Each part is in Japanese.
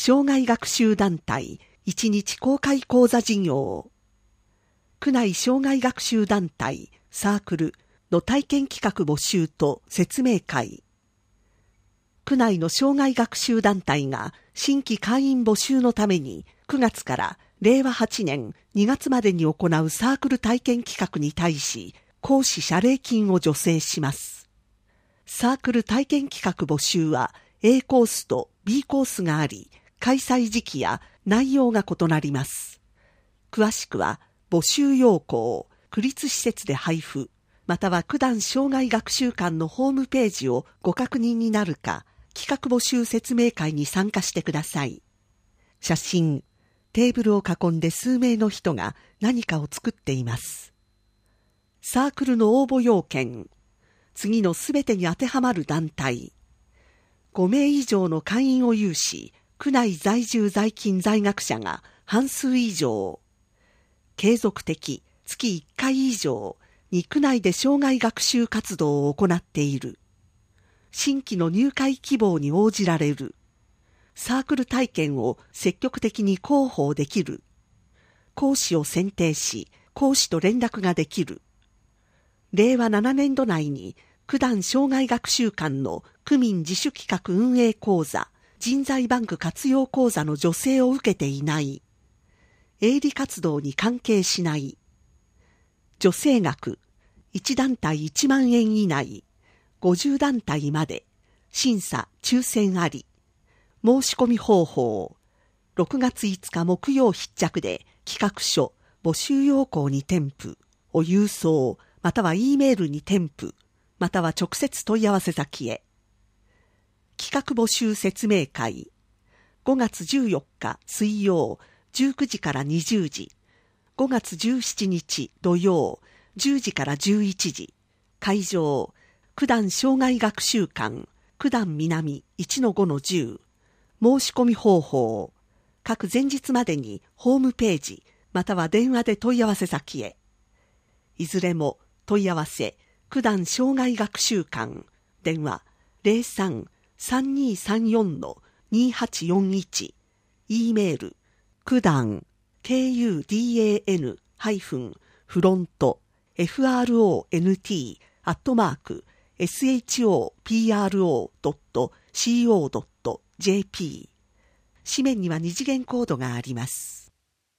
障害学習団体1日公開講座事業、区内障害学習団体サークルの体験企画募集と説明会、区内の障害学習団体が新規会員募集のために9月から令和8年2月までに行うサークル体験企画に対し講師謝礼金を助成します。サークル体験企画募集は A コースと B コースがあり、開催時期や内容が異なります。詳しくは募集要項、区立施設で配布、または区団障害学習館のホームページをご確認になるか、企画募集説明会に参加してください。写真、テーブルを囲んで数名の人が何かを作っています。サークルの応募要件、次のすべてに当てはまる団体、5名以上の会員を有し、区内在住在勤在学者が半数以上、継続的、月1回以上に区内で障害学習活動を行っている。新規の入会希望に応じられる。サークル体験を積極的に広報できる。講師を選定し、講師と連絡ができる。令和7年度内に区団障害学習館の区民自主企画運営講座、人材バンク活用講座の助成を受けていない。営利活動に関係しない。助成額、1団体1万円以内、50団体まで、審査・抽選あり。申し込み方法、6月5日木曜必着で企画書、募集要項に添付を郵送、または E メールに添付、または直接問い合わせ先へ。企画募集説明会、5月14日水曜19時から20時、5月17日土曜10時から11時、会場、区団障害学習館、区団南 1-5-10、申し込み方法、各前日までにホームページ、または電話で問い合わせ先へ。いずれも問い合わせ、区団障害学習館、電話 03-3234-2841、E メール、区団 kudan-front、shopro.co.jp。 紙面には二次元コードがあります。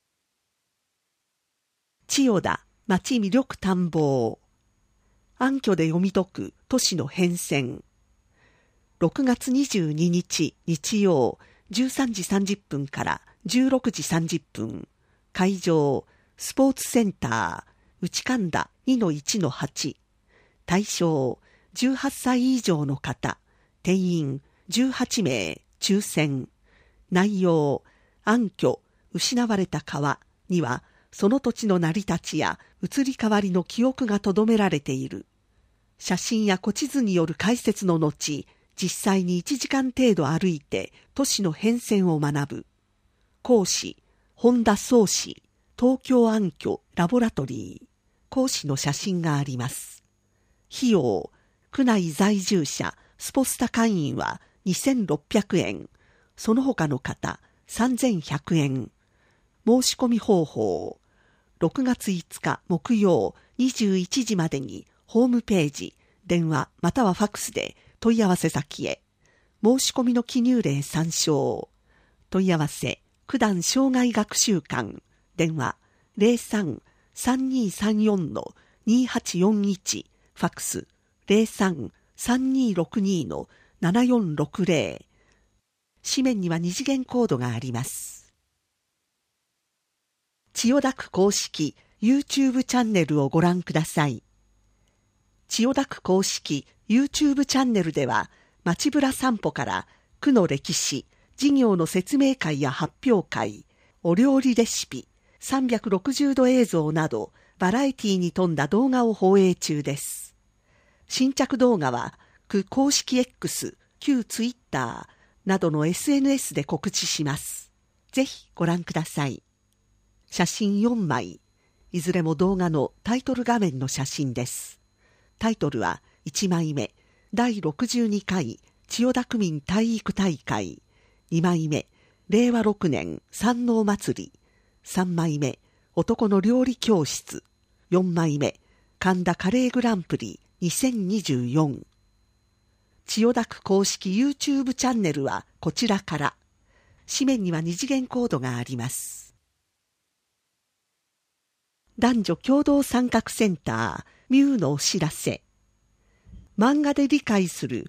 千代田町魅力探訪、暗渠で読み解く都市の変遷。6月22日日曜13時30分から16時30分、会場、スポーツセンター、内神田 2-1-8、対象、18歳以上の方、定員18名、抽選。内容、暗渠、失われた川には、その土地の成り立ちや移り変わりの記憶が留められている。写真や古地図による解説の後、実際に1時間程度歩いて都市の変遷を学ぶ。講師、本田宗氏、東京暗渠ラボラトリー。講師の写真があります。費用、区内在住者、スポスタ会員は2600円。その他の方、3100円。申し込み方法、6月5日木曜21時までにホームページ、電話またはファックスで問い合わせ先へ。申し込みの記入例参照。問い合わせ、区団障害学習館、電話 03-3234-2841、ファックス 03-3262-7460。紙面には二次元コードがあります。千代田区公式 YouTube チャンネルをご覧ください。千代田区公式 YouTube チャンネルでは、街ぶら散歩から区の歴史、事業の説明会や発表会、お料理レシピ、360度映像など、バラエティに富んだ動画を放映中です。新着動画は、区公式 X、旧 Twitter、などの SNS で告知します。ぜひご覧ください。写真4枚、いずれも動画のタイトル画面の写真です。タイトルは1枚目、第62回千代田区民体育大会、2枚目、 令和6年山王祭り。3枚目、男の料理教室。4枚目、神田カレーグランプリ2024。千代田区公式 YouTube チャンネルはこちらから。紙面には二次元コードがあります。男女共同参画センターミューのお知らせ。漫画で理解する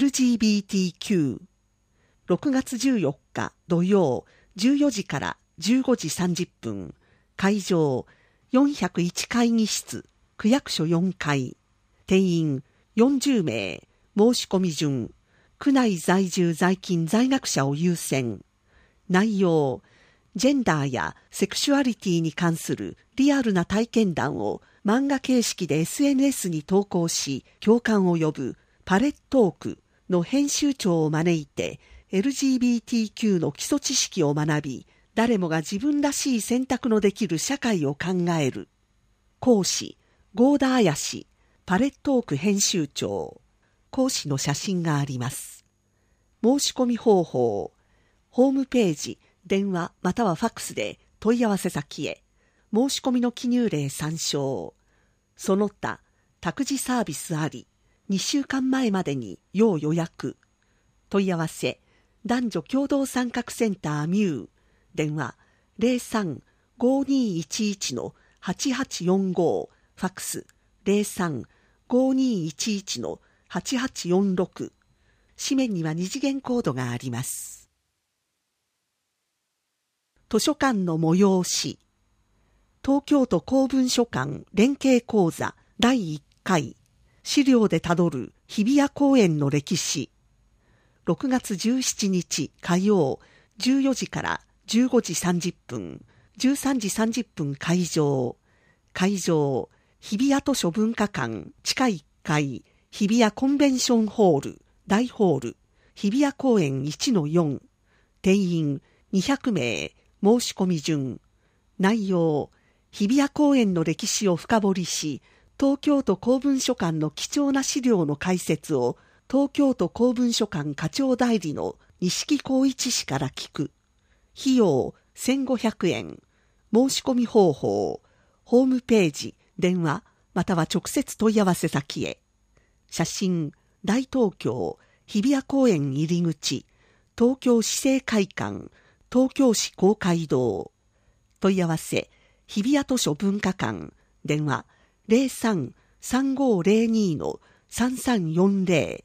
LGBTQ。6月14日土曜14時から15時30分。会場401会議室、区役所4階。定員40名。申し込み順、区内在住在勤在学者を優先。内容、ジェンダーやセクシュアリティに関するリアルな体験談を漫画形式で SNS に投稿し、共感を呼ぶパレットークの編集長を招いて、LGBTQ の基礎知識を学び、誰もが自分らしい選択のできる社会を考える。講師、合田彩氏、パレットーク編集長。講師の写真があります。申し込み方法、ホームページ、電話またはファックスで問い合わせ先へ。申し込みの記入例参照。その他、託児サービスあり、2週間前までに要予約。問い合わせ、男女共同参画センターミュー。電話03-5211-8845。ファックス03-5211-8846。紙面には二次元コードがあります。図書館の催し。東京都公文書館連携講座第1回。資料でたどる日比谷公園の歴史。6月17日火曜14時から15時30分、13時30分会場。会場、日比谷図書文化館地下1階、日比谷コンベンションホール、大ホール、日比谷公園 1-4。定員200名、申し込み順。内容、日比谷公園の歴史を深掘りし、東京都公文書館の貴重な資料の解説を、東京都公文書館課長代理の錦光一氏から聞く。費用1500円。申し込み方法、ホームページ、電話、または直接問い合わせ先へ。写真、大東京、日比谷公園入り口、東京市政会館、東京市公会堂。問い合わせ、日比谷図書文化館、電話03-3502-3340。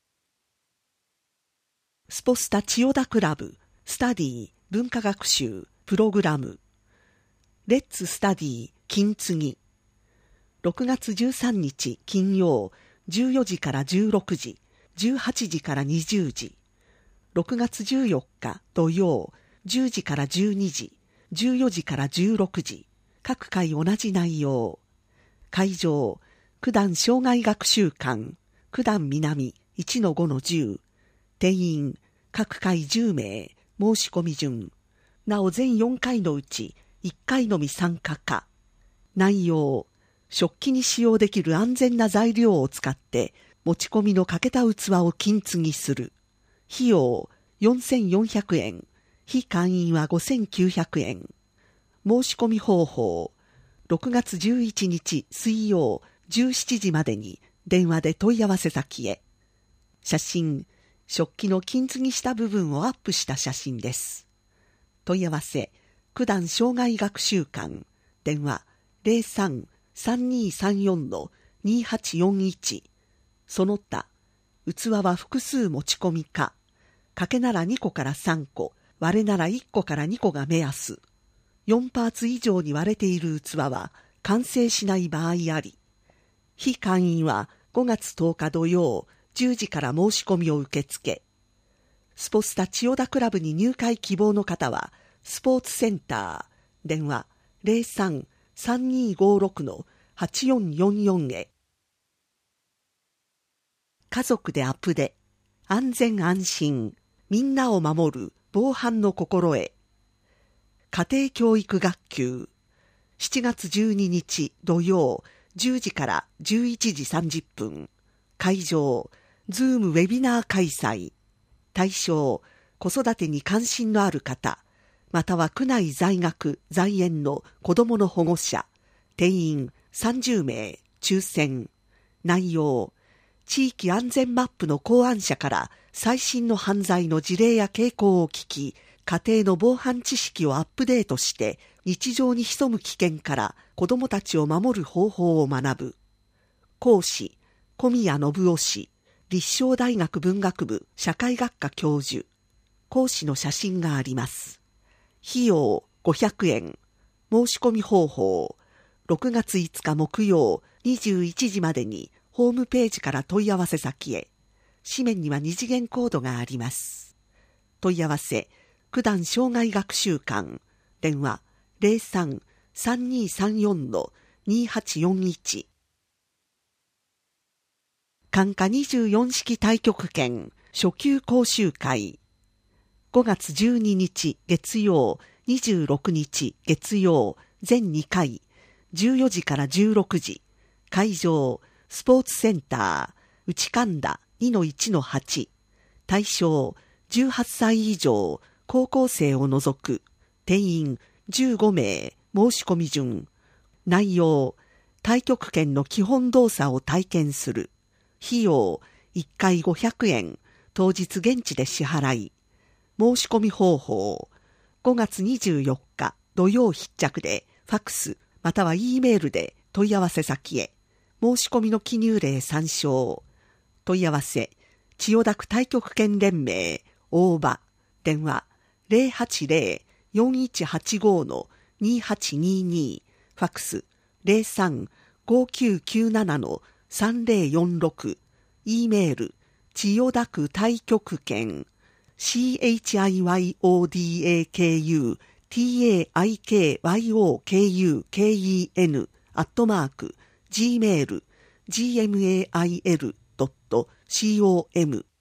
スポスタ千代田クラブ、スタディ文化学習プログラム。レッツスタディ金継ぎ。6月13日金曜14時から16時、18時から20時。6月14日土曜10時から12時、14時から16時。各回同じ内容。会場、九段障害学習館、九段南 1-5-10。定員、各回10名、申し込み順。なお全4回のうち1回のみ参加可。内容、食器に使用できる安全な材料を使って持ち込みの欠けた器を金継ぎする。費用4400円。非会員は5900円。申し込み方法、6月11日水曜17時までに電話で問い合わせ先へ。写真、食器の金継ぎした部分をアップした写真です。問い合わせ、九段障害学習館、電話03-3234-2841。その他、器は複数持ち込みか、掛けなら2個から3個、割れなら1個から2個が目安。4パーツ以上に割れている器は完成しない場合あり。非会員は5月10日土曜10時から申し込みを受け付け。スポスタ千代田クラブに入会希望の方は、スポーツセンター、電話03-3256-8444へ。家族でアップデ、安全安心、みんなを守る防犯の心得。家庭教育学級、7月12日土曜10時から11時30分。会場、ズームウェビナー開催。対象、 子育てに関心のある方、または区内在学・在園の子どもの保護者、定員30名、抽選。内容、地域安全マップの考案者から最新の犯罪の事例や傾向を聞き、家庭の防犯知識をアップデートして、日常に潜む危険から子どもたちを守る方法を学ぶ。講師、小宮信夫氏、立正大学文学部社会学科教授。講師の写真があります。費用500円。申し込み方法、6月5日木曜21時までにホームページから問い合わせ先へ。紙面には2次元コードがあります。問い合わせ、九段障害学習館。電話03-3234-2841。管下24式太極拳初級講習会。5月12日月曜、26日月曜、全2回、14時から16時。会場、スポーツセンター、内神田 2-1-8。対象、18歳以上、高校生を除く。定員15名、申し込み順。内容、太極拳の基本動作を体験する。費用、1回500円、当日現地で支払い。申し込み方法、5月24日土曜必着で、ファックスまたは E メールで問い合わせ先へ。申し込みの記入例参照。問い合わせ、千代田区太極拳連盟、大場。電話、080-4185-2822。ファックス、03-5997-3046。E メール、千代田区太極拳、CHIYODAKUTAIKYOKUKEN @gmail.com